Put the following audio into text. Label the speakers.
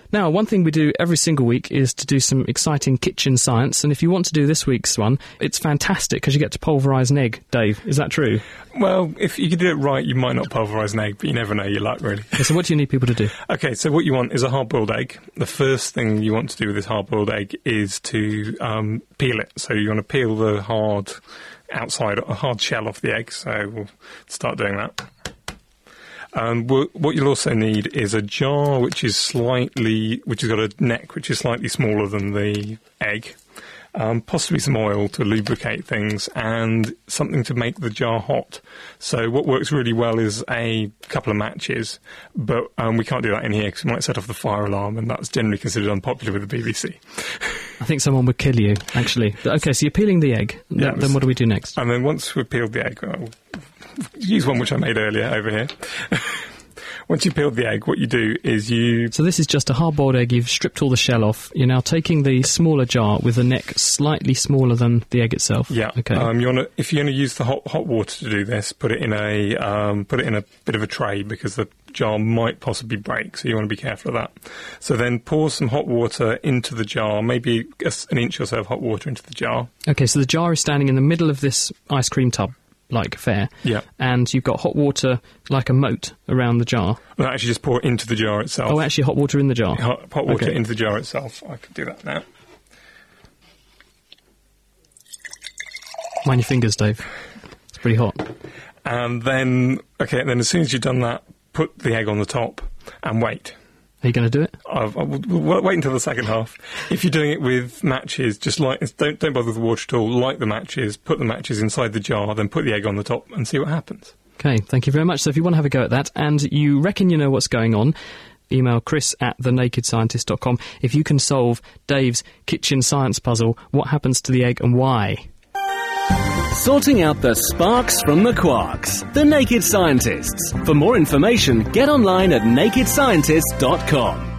Speaker 1: Now, one thing we do every single week is to do some exciting kitchen science, and if you want to do this week's one, it's fantastic because you get to pulverise an egg, Dave. Is that true?
Speaker 2: Well, if you can do it right, you might not pulverise an egg, but you never know your luck, really.
Speaker 1: So what do you need people to do?
Speaker 2: Okay, so what you want is a hard-boiled egg. The first thing you want to do with this hard-boiled egg is to peel it. So you want to peel the hard shell off the egg, so we'll start doing that. What you'll also need is a jar which has got a neck which is slightly smaller than the egg, possibly some oil to lubricate things, and something to make the jar hot. So what works really well is a couple of matches, but we can't do that in here because we might set off the fire alarm, and that's generally considered unpopular with the BBC.
Speaker 1: I think someone would kill you, actually. Okay, so you're peeling the egg.
Speaker 2: Yes.
Speaker 1: Then what do we do next?
Speaker 2: And then once we've peeled the egg, I'll use one which I made earlier over here. Once you peeled the egg, what you do is
Speaker 1: So this is just a hard-boiled egg. You've stripped all the shell off. You're now taking the smaller jar with the neck slightly smaller than the egg itself.
Speaker 2: Yeah.
Speaker 1: Okay.
Speaker 2: If you're going to use the hot water to do this, put it in a bit of a tray because the jar might possibly break. So you want to be careful of that. So then pour some hot water into the jar, maybe an inch or so of hot water into the jar.
Speaker 1: Okay. So the jar is standing in the middle of this ice cream tub. Like affair.
Speaker 2: Yeah.
Speaker 1: And you've got hot water like a moat around the jar.
Speaker 2: Well, actually just pour it into the jar itself.
Speaker 1: Oh, actually hot water in the jar.
Speaker 2: Hot water into the jar itself. I can do that now.
Speaker 1: Mind your fingers, Dave. It's pretty hot.
Speaker 2: And then as soon as you've done that, put the egg on the top and wait.
Speaker 1: Are you going to do it?
Speaker 2: We'll wait until the second half. If you're doing it with matches, just don't bother with the water at all. Light the matches, put the matches inside the jar, then put the egg on the top and see what happens.
Speaker 1: Okay, thank you very much. So if you want to have a go at that and you reckon you know what's going on, email chris@thenakedscientist.com. If you can solve Dave's kitchen science puzzle, what happens to the egg and why?
Speaker 3: Sorting out the sparks from the quarks. The Naked Scientists. For more information, get online at nakedscientists.com.